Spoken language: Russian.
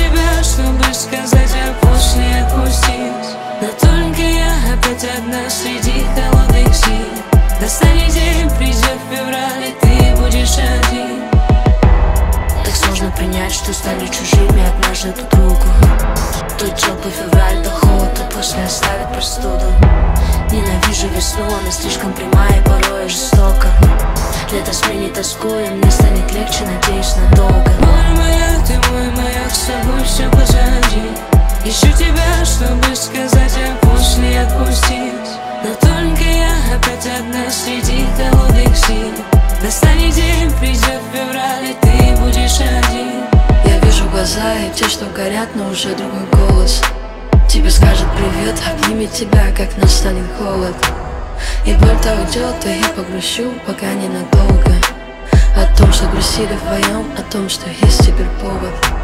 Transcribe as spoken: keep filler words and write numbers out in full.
тебя, чтобы сказать, а после отпустить. Но только я опять одна среди холодных сил. Настанет день, придет февраль, и ты будешь один. Так сложно принять, что стали чужими однажды друг другу. То теплый февраль, то холод, то после оставит простуду. Ненавижу весну, она слишком прямая и порой жестока. Лето сменит тоску, и мне станет легче, надеюсь, надолго. Море моя, ты мой маяк, с собой все позади. Ищу тебя, чтобы сказать, а после отпустить. Но только я опять одна среди холодных сил. Настанет день, придет февраль, и ты будешь один. Я вижу глаза и те, что горят, но уже другой голос. Тебе скажет привет, обнимет тебя, как настанет холод. И боль-то уйдет, а я погрущу, пока ненадолго. О том, что грустили вдвоем, о том, что есть теперь повод.